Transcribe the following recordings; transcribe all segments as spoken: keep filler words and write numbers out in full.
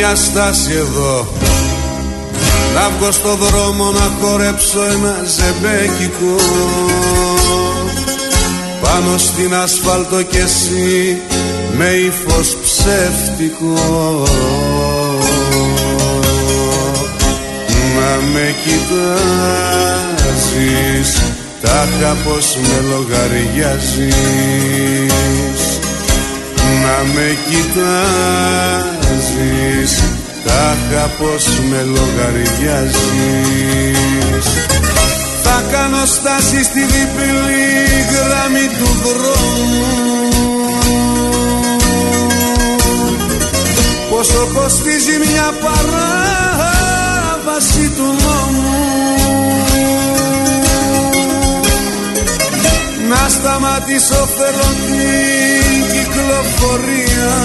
μια στάση εδώ, να βγω στο δρόμο να χορέψω ένα ζεμπέκικο. Πάνω στην ασφάλτο κι εσύ με ύφος ψεύτικο. Να με κοιτάζεις, τάχα πως με λογαριάζεις. Να με κοιτάζεις, τάχα πως με λογαριάζεις. Θα κάνω στάση στη διπλή γραμμή του δρόμου. Πόσο κοστίζει μια παράβαση του νόμου. Να σταματήσω θέλω την κυκλοφορία,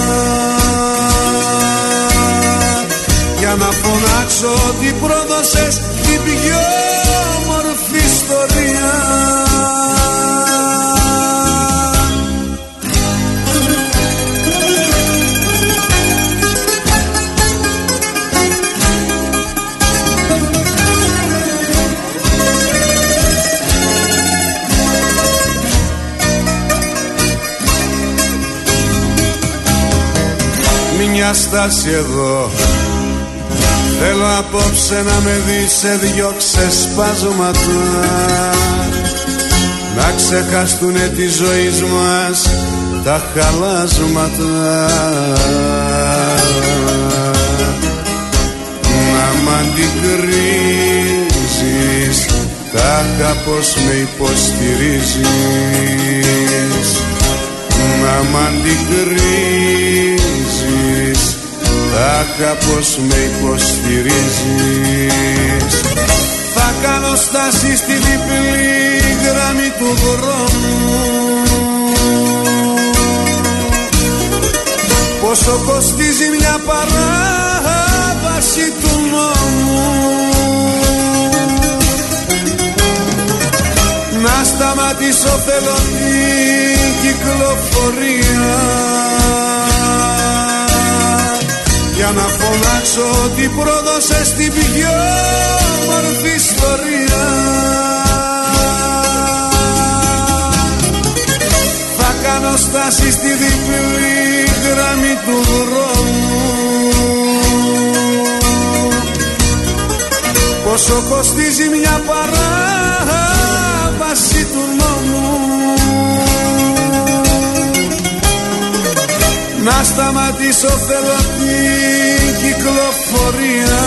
για να φωνάξω ότι πρόδωσες την πιο όμορφη ιστορία. Μια στάση εδώ, θέλω απόψε να με δεις σε δυο ξεσπάσματα, να ξεχαστούνε τη ζωή μας τα χαλάσματα. Να μ' αντικρίζεις, τάχα πως με υποστηρίζεις. Να μ' αντικρίζεις, τάχα πως με υποστηρίζεις. Θα κάνω στάση στη διπλή γραμμή του δρόμου. Πόσο κοστίζει μια παράβαση του νόμου. Να σταματήσω θέλω την κυκλοφορία, για να φωνάξω ότι πρόδωσες την πιο όμορφη ιστορία. Θα κάνω στάση στη διπλή γραμμή του δρόμου. Πόσο κοστίζει μια παράβαση του νόμου. Να σταματήσω θέλω την κυκλοφορία,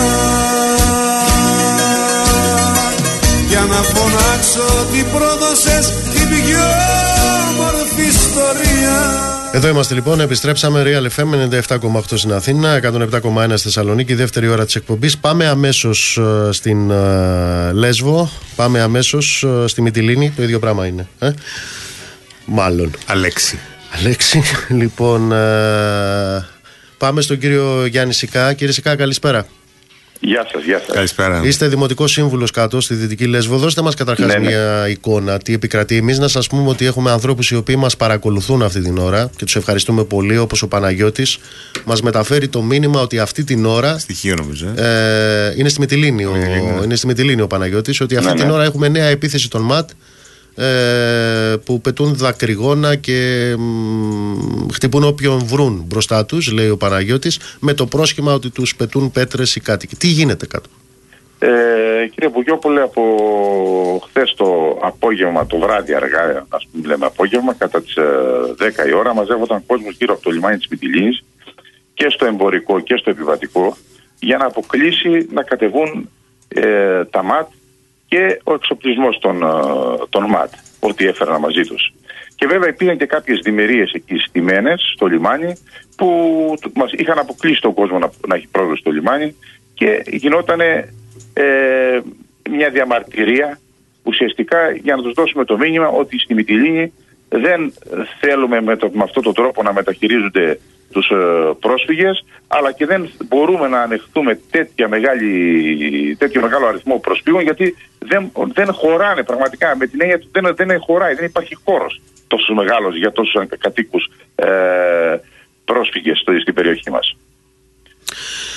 για να φωνάξω ότι πρόδωσες την πιο όμορφη ιστορία. Εδώ είμαστε λοιπόν, επιστρέψαμε. Real εφ εμ ενενήντα επτά κόμμα οκτώ στην Αθήνα, εκατόν επτά κόμμα ένα στη Θεσσαλονίκη, δεύτερη ώρα της εκπομπής. Πάμε αμέσως uh, στην uh, Λέσβο, πάμε αμέσως uh, στη Μυτιλήνη, το ίδιο πράγμα είναι. Ε? Μάλλον. Αλέξη. Αλέξη, λοιπόν, uh, πάμε στον κύριο Γιάννη Σικά. Κύριε Σικά, καλησπέρα. Γεια σας, γεια σας. Καλησπέρα. Είστε δημοτικός σύμβουλος κάτω στη Δυτική Λέσβο. Δώστε μας καταρχάς ναι, μια ναι. εικόνα, τι επικρατεί. Εμείς να σας πούμε ότι έχουμε ανθρώπους οι οποίοι μας παρακολουθούν αυτή την ώρα και τους ευχαριστούμε πολύ, όπως ο Παναγιώτης. Μας μεταφέρει το μήνυμα ότι αυτή την ώρα. Στοιχείο νομίζω. Ε, είναι στη Μυτιλήνη ο, είναι στη Μυτιλήνη ο Παναγιώτης, ότι αυτή ναι, την ναι. ώρα έχουμε νέα επίθεση των ΜΑΤ. Ε, που πετούν δακρυγόνα και μ, χτυπούν όποιον βρουν μπροστά τους, λέει ο Παναγιώτης, με το πρόσχημα ότι τους πετούν πέτρες οι κάτοικοι. Τι γίνεται κάτω? Ε, κύριε Βουγιόπουλε, από χθες το απόγευμα, το βράδυ αργά, ας πούμε λέμε απόγευμα, κατά τις ε, δέκα η ώρα, μαζεύονταν κόσμος γύρω από το λιμάνι της Μυτιλήνης και στο εμπορικό και στο επιβατικό, για να αποκλείσει να κατεβούν ε, τα ΜΑΤ και ο εξοπλισμός των, των ΜΑΤ, ό,τι έφεραν μαζί τους. Και βέβαια υπήρχαν και κάποιες διμερίες εκεί στημένες στο λιμάνι, που μας είχαν αποκλείσει τον κόσμο να, να έχει πρόσβαση στο λιμάνι, και γινόταν ε, μια διαμαρτυρία ουσιαστικά για να τους δώσουμε το μήνυμα ότι στη Μυτιλήνη δεν θέλουμε με, το, με αυτόν τον τρόπο να μεταχειρίζονται τους ε, πρόσφυγες, αλλά και δεν μπορούμε να ανεχθούμε τέτοια μεγάλη, τέτοιο μεγάλο αριθμό προσφύγων, γιατί δεν, δεν χωράνε πραγματικά, με την έννοια ότι δεν, δεν χωράει, δεν υπάρχει χώρος τόσο μεγάλος για τόσους κατοίκους ε, πρόσφυγες στο, στην περιοχή μας.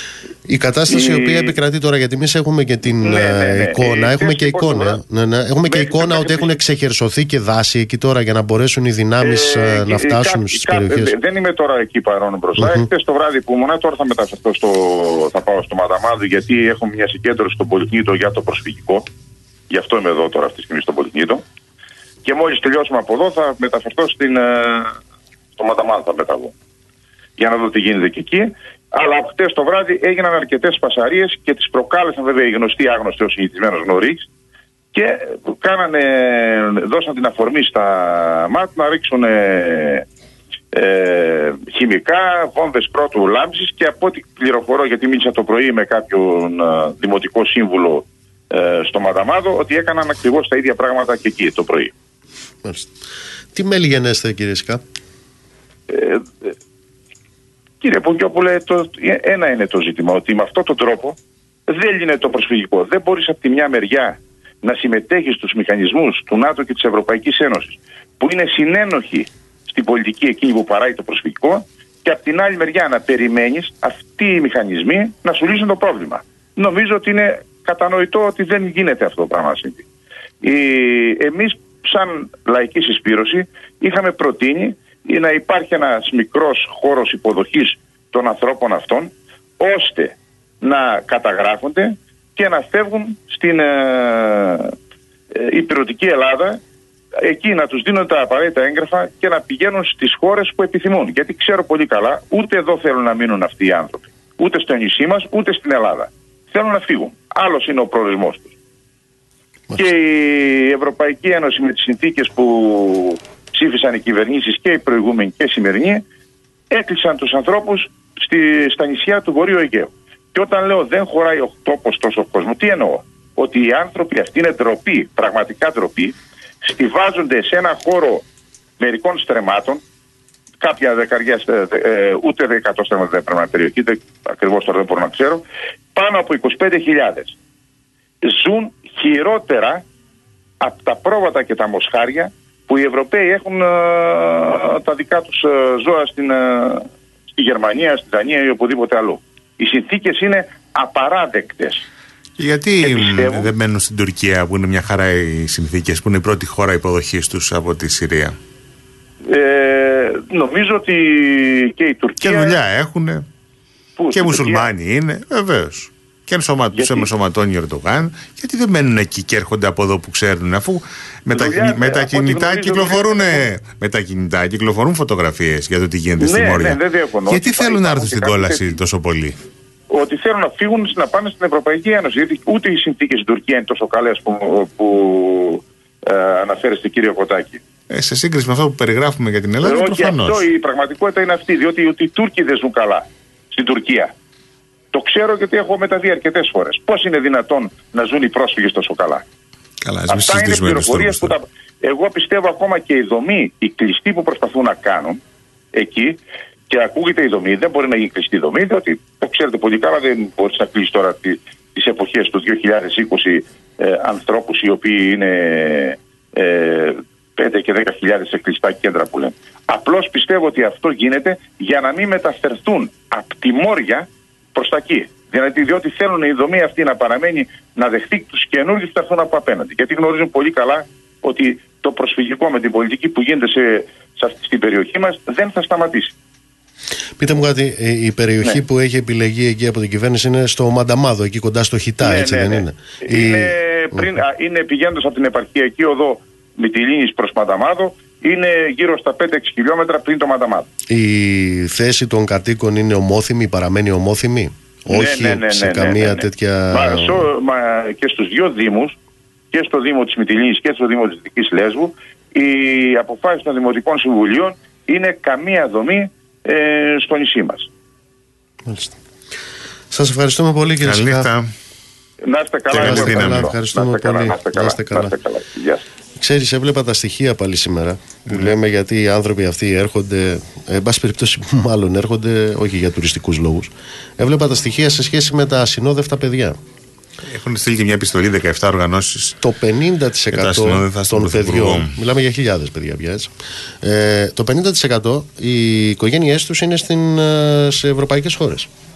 Η κατάσταση η οποία επικρατεί τώρα, γιατί εμείς έχουμε και την ναι, ναι, ναι. εικόνα, έχουμε και εικόνα, ναι, ναι, έχουμε και εικόνα ότι έχουν εξεχερσωθεί και δάση εκεί τώρα για να μπορέσουν οι δυνάμεις ε, να φτάσουν κα, στις κα, περιοχές. Δεν είμαι τώρα εκεί παρόν μπροστά. Mm-hmm. Χθες το βράδυ που ήμουν, τώρα θα μεταφερθώ στο, θα πάω στο Μαδαμάδο, γιατί έχω μια συγκέντρωση στον Πολυκνήτο για το προσφυγικό. Γι' αυτό είμαι εδώ τώρα αυτή τη στιγμή στον Πολυκνήτο. Και μόλις τελειώσουμε από εδώ θα μεταφερθώ στην, στο Μαδαμάδο, θα μεταβώ. Για να δω τι γίνεται και εκεί. Αλλά χτες το βράδυ έγιναν αρκετές φασαρίες και τις προκάλεσαν βέβαια οι γνωστοί άγνωστοι ως συνηθισμένος νωρίς και κάνανε, δώσαν την αφορμή στα ΜΑΤ να ρίξουν ε, ε, χημικά, βόμβες πρώτου λάμψης και από ό,τι πληροφορώ, γιατί μίλησα το πρωί με κάποιον ε, δημοτικό σύμβουλο ε, στο Μαδαμάδο, ότι έκαναν ακριβώς τα ίδια πράγματα και εκεί το πρωί. Τι μέλη γενέστε, κύριε Σκά? Ε, Κύριε Πογιόπουλε, το, ένα είναι το ζήτημα, ότι με αυτόν τον τρόπο δεν λύνεται το προσφυγικό. Δεν μπορείς από τη μια μεριά να συμμετέχεις στους μηχανισμούς του ΝΑΤΟ και της Ευρωπαϊκής Ένωσης, που είναι συνένοχοι στην πολιτική εκείνη που παράγει το προσφυγικό, και από την άλλη μεριά να περιμένεις αυτοί οι μηχανισμοί να σου λύσουν το πρόβλημα. Νομίζω ότι είναι κατανοητό ότι δεν γίνεται αυτό το πράγμα. Εμείς, σαν λαϊκή συσπήρωση, είχαμε προτείνει να υπάρχει ένας μικρός χώρος υποδοχής των ανθρώπων αυτών, ώστε να καταγράφονται και να φεύγουν στην ε, ε, υπηρετική Ελλάδα, εκεί να τους δίνουν τα απαραίτητα έγγραφα και να πηγαίνουν στις χώρες που επιθυμούν. Γιατί ξέρω πολύ καλά, ούτε εδώ θέλουν να μείνουν αυτοί οι άνθρωποι, ούτε στο νησί μας, ούτε στην Ελλάδα. Θέλουν να φύγουν. Άλλος είναι ο προορισμός τους. Και η Ευρωπαϊκή Ένωση με τις συνθήκες που ψήφισαν οι κυβερνήσεις, και οι προηγούμενοι και οι σημερινοί, έκλεισαν τους ανθρώπους στη, στα νησιά του Βορείου Αιγαίου. Και όταν λέω δεν χωράει ο τόπος τόσο κόσμο, τι εννοώ? Ότι οι άνθρωποι αυτοί είναι ντροπή, πραγματικά ντροπή, στιβάζονται σε ένα χώρο μερικών στρεμμάτων, κάποια δεκαριά, ε, ούτε δεκατό στρέμματα δεν πρέπει να περιοχή, ακριβώς τώρα δεν μπορώ να ξέρω, πάνω από είκοσι πέντε χιλιάδες. Ζουν χειρότερα από τα πρόβατα και τα μοσχάρια που οι Ευρωπαίοι έχουν ε, τα δικά τους ε, ζώα στην, ε, στη Γερμανία, στη Δανία ή οπουδήποτε αλλού. Οι συνθήκες είναι απαράδεκτες. Γιατί πιστεύω, δεν μένουν στην Τουρκία, που είναι μια χαρά οι συνθήκες, που είναι η πρώτη χώρα υποδοχής τους από τη Συρία? Ε, νομίζω ότι και η Τουρκία... Και δουλειά έχουν, και μουσουλμάνοι Τουρκία είναι, βεβαίως. Και ενσωμα... τους ενσωματώνει ο Ερντογάν. Γιατί δεν μένουν εκεί και έρχονται από εδώ που ξέρουν, αφού με τα, δουλειά, με τα κινητά κυκλοφορούν, με τα κινητά κυκλοφορούν φωτογραφίες για το τι γίνεται ναι, στη Μόρια. Ναι, γιατί θέλουν να έρθουν στην κόλαση τόσο πολύ? Ότι θέλουν να φύγουν, να πάνε στην Ευρωπαϊκή Ένωση. Γιατί ούτε οι συνθήκες στην Τουρκία είναι τόσο καλές που, που ε, αναφέρεστε, κύριο Κοτάκη. Ε, σε σύγκριση με αυτό που περιγράφουμε για την Ελλάδα, όχι, προφανώς. Αυτό, η πραγματικότητα είναι αυτή. Διότι ότι οι Τούρκοι δεν ζουν καλά στην Τουρκία. Το ξέρω γιατί έχω μεταβεί αρκετές φορές. Πώς είναι δυνατόν να ζουν οι πρόσφυγες τόσο καλά? Καλά, αυτά είναι πληροφορίες που τα... Εγώ πιστεύω ακόμα και η δομή, η κλειστή που προσπαθούν να κάνουν εκεί, και ακούγεται η δομή, δεν μπορεί να γίνει κλειστή δομή, διότι το ξέρετε πολύ καλά, δεν μπορεί να κλείσει τώρα τις εποχές του δύο χιλιάδες είκοσι ε, ανθρώπους οι οποίοι είναι ε, πέντε και δέκα χιλιάδες σε κλειστά κέντρα που λένε. Απλώς πιστεύω ότι αυτό γίνεται για να μην μεταφερθούν από τη Μόρια προς τα εκεί. Δηλαδή, διότι θέλουν η δομή αυτή να παραμένει, να δεχτεί τους καινούργιους που θα έρθουν από απέναντι. Γιατί γνωρίζουν πολύ καλά ότι το προσφυγικό με την πολιτική που γίνεται σε, σε αυτή την περιοχή μας δεν θα σταματήσει. Πείτε μου κάτι, η περιοχή ναι. που έχει επιλεγεί εκεί από την κυβέρνηση είναι στο Μανταμάδο, εκεί κοντά στο Χιτά, ναι, έτσι ναι, δεν ναι. είναι? Είναι, η... πριν, mm. είναι πηγαίνοντας από την επαρχιακή οδό Μυτιλήνης προς Μανταμάδο, είναι γύρω στα πέντε έξι χιλιόμετρα πριν το Μανταμάδο. Η θέση των κατοίκων είναι ομόθυμη, παραμένει ομόθυμη? Ναι, όχι ναι, ναι, ναι, σε ναι, καμία ναι, ναι. τέτοια... Μα, σο, μα, και στους δύο δήμους, και στο Δήμο της Μυτιλήνης και στο Δήμο της Δυτικής Λέσβου, οι αποφάσεις των Δημοτικών Συμβουλίων είναι καμία δομή ε, στο νησί μας. Μάλιστα. Σας ευχαριστούμε πολύ, κύριε Σκά. Να είστε καλά. Να είστε καλά. Ευχαριστούμε πολύ. Να είστε καλά. Γεια. Ξέρεις, έβλεπα τα στοιχεία πάλι σήμερα που mm. λέμε γιατί οι άνθρωποι αυτοί έρχονται, εν πάση περιπτώσει μάλλον έρχονται όχι για τουριστικούς λόγους. Έβλεπα τα στοιχεία σε σχέση με τα ασυνόδευτα παιδιά. Έχουν στείλει και μια επιστολή δεκαεπτά οργανώσεις. Το πενήντα τοις εκατό των παιδιών, μιλάμε για χιλιάδες παιδιά πια έτσι, ε, το πενήντα τοις εκατό οι οικογένειές τους είναι στην, σε ευρωπαϊκές χώρες.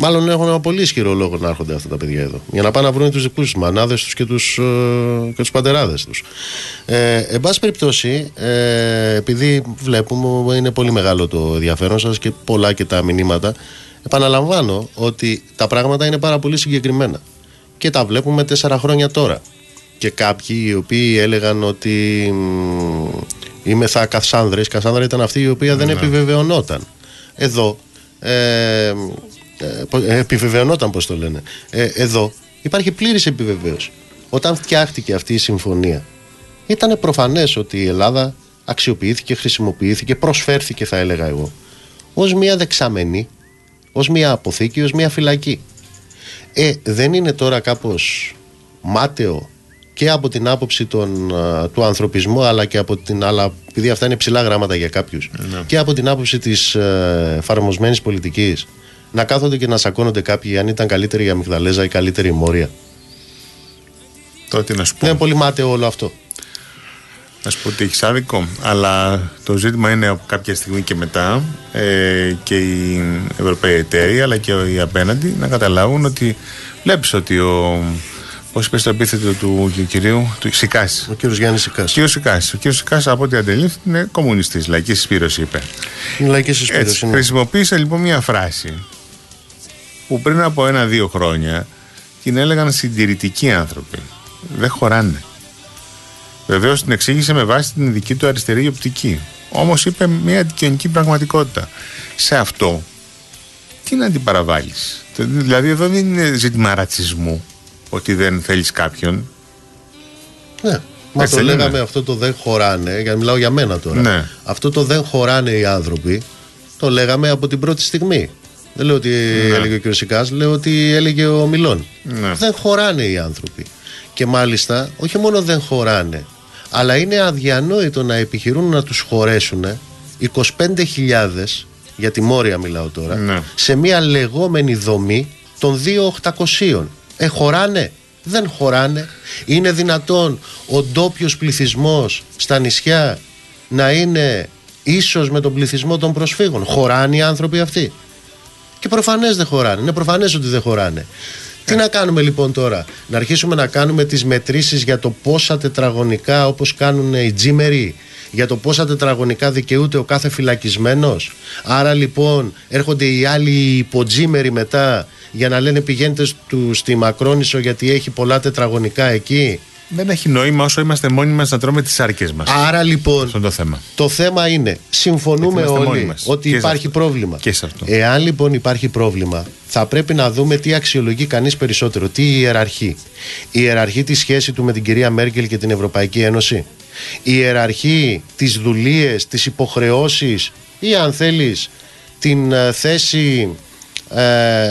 Μάλλον έχουν ένα πολύ ισχυρό λόγο να έρχονται αυτά τα παιδιά εδώ. Για να πάνε να βρουν τους δικούς τους μανάδες τους και τους, ε, και τους πατεράδες τους. Ε, εν πάση περιπτώσει, ε, επειδή βλέπουμε είναι πολύ μεγάλο το ενδιαφέρον σας και πολλά και τα μηνύματα, επαναλαμβάνω ότι τα πράγματα είναι πάρα πολύ συγκεκριμένα. Και τα βλέπουμε τέσσερα χρόνια τώρα. Και κάποιοι οι οποίοι έλεγαν ότι μ, είμαι θα Κασάνδρες. Κασάνδρα ήταν αυτή η οποία δεν ναι. επιβεβαιωνόταν. Εδώ ε, ε, επιβεβαιωνόταν, πώς το λένε. Ε, εδώ υπάρχει πλήρης επιβεβαίωση. Όταν φτιάχτηκε αυτή η συμφωνία, ήταν προφανές ότι η Ελλάδα αξιοποιήθηκε, χρησιμοποιήθηκε, προσφέρθηκε, θα έλεγα εγώ, ως μια δεξαμενή, ως μια αποθήκη, ως μια φυλακή. Ε, δεν είναι τώρα κάπως μάταιο και από την άποψη των, α, του ανθρωπισμού, αλλά και από την άλλα, επειδή αυτά είναι ψηλά γράμματα για κάποιους, ναι. και από την άποψη της ε, εφαρμοσμένης πολιτικής, να κάθονται και να σακώνονται κάποιοι αν ήταν καλύτερη η αμυγδαλέζα ή καλύτερη η Μόρια? Τότε να σου πω. Είναι πολύ μάταιο όλο αυτό. Να σου πω ότι έχεις άδικο, αλλά το ζήτημα είναι από κάποια στιγμή και μετά ε, και οι Ευρωπαίοι εταίροι αλλά και οι απέναντι να καταλάβουν ότι βλέπεις ότι ο, πώς είπες το επίθετο του, του κυρίου του Σικάς, ο κύριος Γιάννης Σικάς, ο κύριος Σικάς, ο κύριος Σικάς από ό,τι αντελήφθη είναι κομμουνιστής, λαϊκή συσπήρωση είπε. Είναι λαϊκή συσπήρωση. Ναι. Χρησιμοποίησε λοιπόν μια φράση που πριν από ένα-δύο χρόνια την έλεγαν συντηρητικοί άνθρωποι. Δεν χωράνε. Βεβαίως την εξήγησε με βάση την δική του αριστερή οπτική. Όμως είπε μια αντικειμενική πραγματικότητα. Σε αυτό τι να αντιπαραβάλεις? Δηλαδή εδώ δεν είναι ζήτημα ρατσισμού, ότι δεν θέλεις κάποιον. Ναι, μα το λέγαμε είναι. Αυτό το δεν χωράνε, για μιλάω για μένα τώρα. Ναι. Αυτό το δεν χωράνε οι άνθρωποι, το λέγαμε από την πρώτη στιγμή. Δεν λέω ότι ναι. έλεγε ο κ. Σικάς, λέω ότι έλεγε ο Μιλών. Ναι. Δεν χωράνε οι άνθρωποι. Και μάλιστα, όχι μόνο δεν χωράνε, αλλά είναι αδιανόητο να επιχειρούν να τους χωρέσουν είκοσι πέντε χιλιάδες, για τη Μόρια μιλάω τώρα, ναι. σε μια λεγόμενη δομή των δύο χιλιάδες οκτακόσια. Ε, χωράνε? Δεν χωράνε. Είναι δυνατόν ο ντόπιος πληθυσμός στα νησιά να είναι ίσος με τον πληθυσμό των προσφύγων? Χωράνε οι άνθρωποι αυτοί? Και προφανές δεν χωράνε. Είναι προφανές ότι δεν χωράνε. Τι να κάνουμε λοιπόν τώρα? Να αρχίσουμε να κάνουμε τις μετρήσεις για το πόσα τετραγωνικά, όπως κάνουν οι τζίμεροι, για το πόσα τετραγωνικά δικαιούται ο κάθε φυλακισμένος? Άρα λοιπόν έρχονται οι άλλοι υποτζίμεροι μετά για να λένε πηγαίνετε του, στη Μακρόνισσο γιατί έχει πολλά τετραγωνικά εκεί. Δεν έχει νόημα όσο είμαστε μόνοι μας να τρώμε τις σάρκες μας. Άρα λοιπόν το θέμα. το θέμα είναι, συμφωνούμε όλοι ότι και υπάρχει πρόβλημα. Και σε αυτό. Εάν λοιπόν υπάρχει πρόβλημα, θα πρέπει να δούμε τι αξιολογεί κανείς περισσότερο, τι ιεραρχεί. Η ιεραρχεί τη σχέση του με την κυρία Μέρκελ και την Ευρωπαϊκή Ένωση, η ιεραρχεί τις δουλείες, τις υποχρεώσεις, ή αν θέλεις την uh, θέση ε,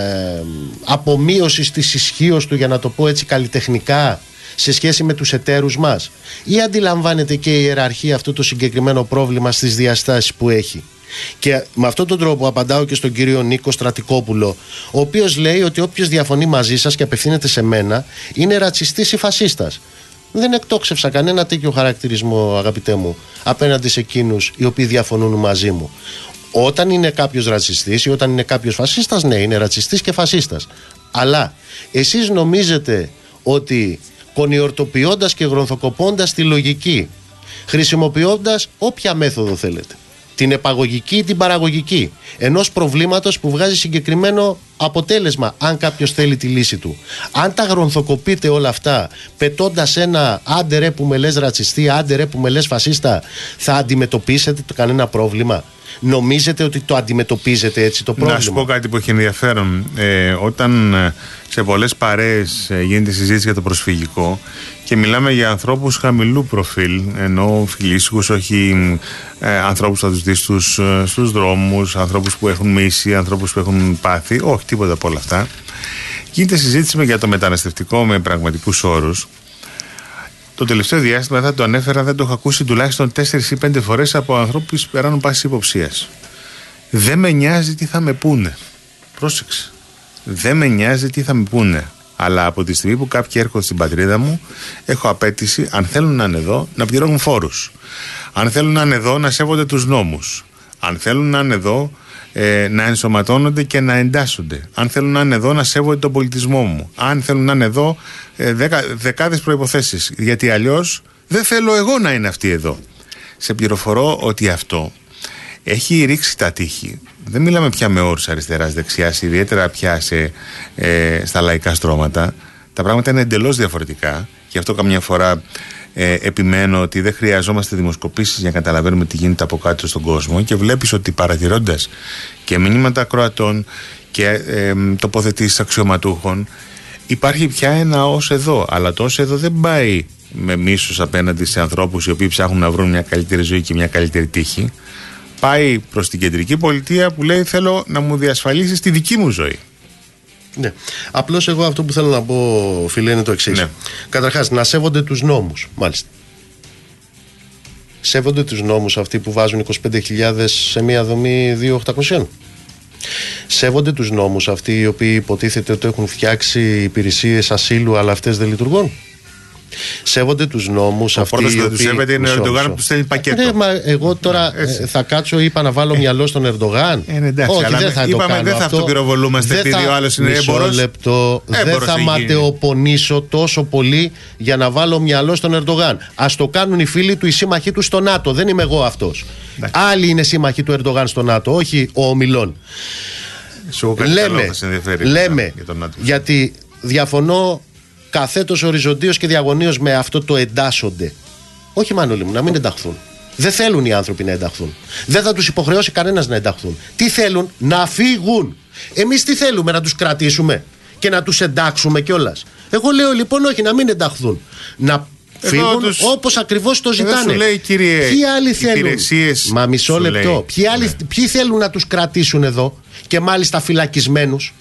απομείωσης της ισχύως του, για να το πω έτσι καλλιτεχνικά, σε σχέση με τους εταίρους μας, ή αντιλαμβάνεται και η ιεραρχία αυτό το συγκεκριμένο πρόβλημα στις διαστάσεις που έχει? Και με αυτόν τον τρόπο απαντάω και στον κύριο Νίκο Στρατικόπουλο, ο οποίος λέει ότι όποιος διαφωνεί μαζί σας και απευθύνεται σε μένα είναι ρατσιστής ή φασίστας. Δεν εκτόξευσα κανένα τέτοιο χαρακτηρισμό, αγαπητέ μου, απέναντι σε εκείνους οι οποίοι διαφωνούν μαζί μου. Όταν είναι κάποιος ρατσιστής ή όταν είναι κάποιος φασίστας, ναι, είναι ρατσιστής και φασίστας. Αλλά εσείς νομίζετε ότι κονιορτοποιώντας και γρονθοκοπώντας τη λογική, χρησιμοποιώντας όποια μέθοδο θέλετε, την επαγωγική ή την παραγωγική ενός προβλήματος που βγάζει συγκεκριμένο αποτέλεσμα, αν κάποιος θέλει τη λύση του, αν τα γρονθοκοπείτε όλα αυτά πετώντας ένα άντε ρε που με λες ρατσιστή, άντε ρε που με λες φασίστα, θα αντιμετωπίσετε το κανένα πρόβλημα? Νομίζετε ότι το αντιμετωπίζετε έτσι το πρόβλημα? Να σου πω κάτι που έχει ενδιαφέρον. Ε, όταν σε πολλές παρέες ε, γίνεται συζήτηση για το προσφυγικό και μιλάμε για ανθρώπους χαμηλού προφίλ, ενώ φιλήσυχους, όχι ε, ανθρώπους που θα τους δεις στους, ε, στους δρόμους, ανθρώπους που έχουν μίση, ανθρώπους που έχουν πάθει, όχι τίποτα από όλα αυτά. Γίνεται συζήτηση για το μεταναστευτικό με πραγματικούς όρους. Το τελευταίο διάστημα, θα το ανέφερα, δεν το έχω ακούσει τουλάχιστον τέσσερις ή πέντε φορές από ανθρώπους που περάνουν πάσης υποψίας. Δεν με νοιάζει τι θα με πούνε. Πρόσεξε. Δεν με νοιάζει τι θα με πούνε. Αλλά από τη στιγμή που κάποιοι έρχονται στην πατρίδα μου, έχω απέτηση, αν θέλουν να είναι εδώ, να πληρώνουν φόρους. Αν θέλουν να είναι εδώ, να σέβονται τους νόμους. Αν θέλουν να είναι εδώ, ε, να ενσωματώνονται και να εντάσσονται. Αν θέλουν να είναι εδώ, να σέβονται τον πολιτισμό μου. Αν θέλουν να είναι εδώ, ε, δεκα, δεκάδες προϋποθέσεις. Γιατί αλλιώς δεν θέλω εγώ να είναι αυτοί εδώ. Σε πληροφορώ ότι αυτό έχει ρίξει τα τείχη. Δεν μιλάμε πια με όρους αριστεράς, δεξιάς, ιδιαίτερα πια σε, ε, στα λαϊκά στρώματα. Τα πράγματα είναι εντελώς διαφορετικά. Γι' αυτό καμιά φορά ε, επιμένω ότι δεν χρειαζόμαστε δημοσκοπήσεις για να καταλαβαίνουμε τι γίνεται από κάτω στον κόσμο, και βλέπεις ότι παρατηρώντας και μηνύματα ακροατών και ε, τοποθετήσεις αξιωματούχων, υπάρχει πια ένα ως εδώ. Αλλά το ως εδώ δεν πάει με μίσος απέναντι σε ανθρώπους οι οποίοι ψάχνουν να βρουν μια καλύτερη ζωή και μια καλύτερη τύχη. Πάει προς την κεντρική πολιτεία που λέει θέλω να μου διασφαλίσεις τη δική μου ζωή. Ναι. Απλώς εγώ αυτό που θέλω να πω, φίλε, είναι το εξής. Ναι. Καταρχάς, να σέβονται τους νόμους. Μάλιστα. Σέβονται τους νόμους αυτοί που βάζουν είκοσι πέντε χιλιάδες σε μια δομή δύο χιλιάδες οκτακόσια. Σέβονται τους νόμους αυτοί οι οποίοι υποτίθεται ότι έχουν φτιάξει υπηρεσίες ασύλου, αλλά αυτές δεν λειτουργούν. Σέβονται τους νόμους αυτοί. Ο πρώτος που δεν τους σέβεται είναι ο Ερντογάν που τους στέλνει πακέτο. Ναι, μα εγώ τώρα ε, θα κάτσω, είπα να βάλω μυαλό στον Ερντογάν. Ε, εντάξει, όχι, αλλά δεν θα είπαμε, το κάνω. Δεν θα αυτοπυροβολούμαστε επειδή ο άλλος είναι έμπορος. Μισό λεπτό. Δεν θα ματαιοπονήσω τόσο πολύ για να βάλω μυαλό στον Ερντογάν. Ας το κάνουν οι φίλοι του, οι σύμμαχοί του στο ΝΑΤΟ. Δεν είμαι εγώ αυτός. Άλλοι είναι σύμμαχοι του Ερντογάν στο ΝΑΤΟ, όχι ο ομιλών. Λέμε, λέμε για γιατί διαφωνώ καθέτος οριζοντίως και διαγωνίως με αυτό το εντάσσονται. Όχι, Μανώλη μου, να μην ενταχθούν. Δεν θέλουν οι άνθρωποι να ενταχθούν. Δεν θα τους υποχρεώσει κανένας να ενταχθούν. Τι θέλουν? Να φύγουν. Εμείς τι θέλουμε? Να τους κρατήσουμε και να τους εντάξουμε κιόλας? Εγώ λέω λοιπόν όχι, να μην ενταχθούν. Να φύγουν τους... όπως ακριβώς το ζητάνε. Λέει, κύριε, ποιοι άλλοι θέλουν? Μα μισό λεπτό. Ποιοι, άλλοι... ναι. ποιοι θέλουν να τους κρατήσουν εδώ και μάλιστα φυλακισμένους?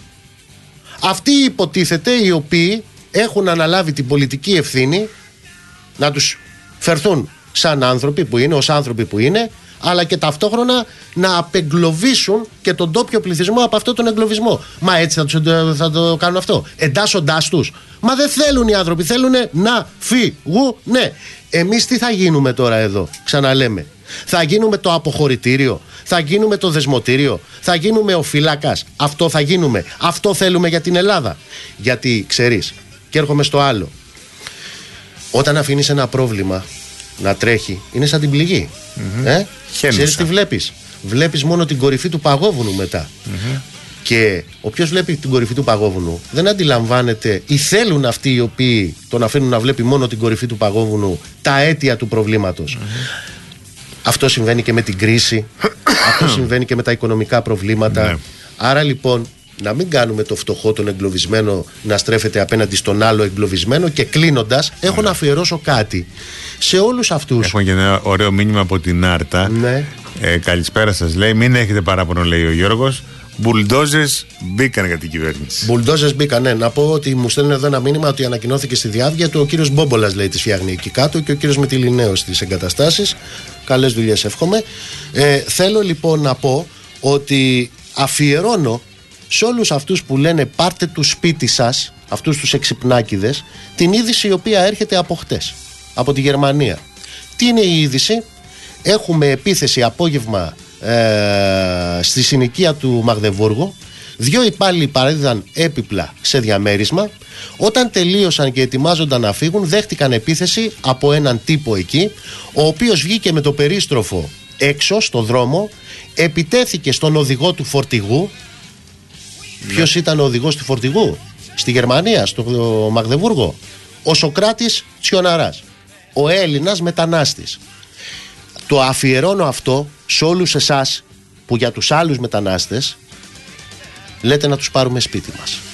Αυτοί υποτίθεται οι οποίοι έχουν αναλάβει την πολιτική ευθύνη να τους φερθούν σαν άνθρωποι που είναι, ως άνθρωποι που είναι, αλλά και ταυτόχρονα να απεγκλωβίσουν και τον τόπιο πληθυσμό από αυτόν τον εγκλωβισμό. Μα έτσι θα, τους, θα το κάνουν αυτό, εντάσσοντάς τους? Μα δεν θέλουν οι άνθρωποι, θέλουν να φύγουν. Ναι. Εμείς τι θα γίνουμε τώρα εδώ? Ξαναλέμε, θα γίνουμε το αποχωρητήριο, θα γίνουμε το δεσμοτήριο, θα γίνουμε ο φύλακας? Αυτό θα γίνουμε? Αυτό θέλουμε για την Ελλάδα? Γιατί ξέρεις, και έρχομαι στο άλλο, όταν αφήνεις ένα πρόβλημα να τρέχει, είναι σαν την πληγή. Mm-hmm. ε? Ξέρεις τι βλέπεις? Βλέπεις μόνο την κορυφή του παγόβουνου μετά. Mm-hmm. Και όποιος βλέπει την κορυφή του παγόβουνου δεν αντιλαμβάνεται, ή θέλουν αυτοί οι οποίοι τον αφήνουν να βλέπει μόνο την κορυφή του παγόβουνου, τα αίτια του προβλήματος. Mm-hmm. Αυτό συμβαίνει και με την κρίση. Αυτό συμβαίνει και με τα οικονομικά προβλήματα. Mm-hmm. Άρα λοιπόν, να μην κάνουμε το φτωχό, τον εγκλωβισμένο, να στρέφεται απέναντι στον άλλο εγκλωβισμένο. Και κλείνοντας, έχω ναι. να αφιερώσω κάτι σε όλους αυτούς. Έχω και ένα ωραίο μήνυμα από την Άρτα. Ναι. Ε, καλησπέρα σας, λέει. Μην έχετε παράπονο, λέει ο Γιώργος. Μπουλντόζες μπήκαν για την κυβέρνηση. Μπουλντόζες μπήκαν, ναι. Να πω ότι μου στέλνουν εδώ ένα μήνυμα ότι ανακοινώθηκε στη διάβγεια του ο κύριος Μπόμπολας, λέει, τις φτιάχνει εκεί κάτω, και ο κύριος Μητυλινέος στις εγκαταστάσεις. Καλές δουλειές, εύχομαι. Ε, θέλω λοιπόν να πω ότι αφιερώνω σε όλους αυτούς που λένε πάρτε του σπίτι σας, αυτούς τους εξυπνάκηδες, την είδηση η οποία έρχεται από χτες, από τη Γερμανία. Τι είναι η είδηση? Έχουμε επίθεση απόγευμα ε, στη συνοικία του Μαγδεβούργου. Δύο υπάλληλοι παρέδιδαν έπιπλα σε διαμέρισμα. Όταν τελείωσαν και ετοιμάζονταν να φύγουν, δέχτηκαν επίθεση από έναν τύπο εκεί, ο οποίος βγήκε με το περίστροφο έξω στο δρόμο, επιτέθηκε στον οδηγό του φορτηγού. Ναι. Ποιος ήταν ο οδηγός του φορτηγού στη Γερμανία, στο Μαγδεβούργο? Ο Σοκράτης Τσιοναράς, ο Έλληνας μετανάστης. Το αφιερώνω αυτό σε όλους εσάς που για τους άλλους μετανάστες λέτε να τους πάρουμε σπίτι μας.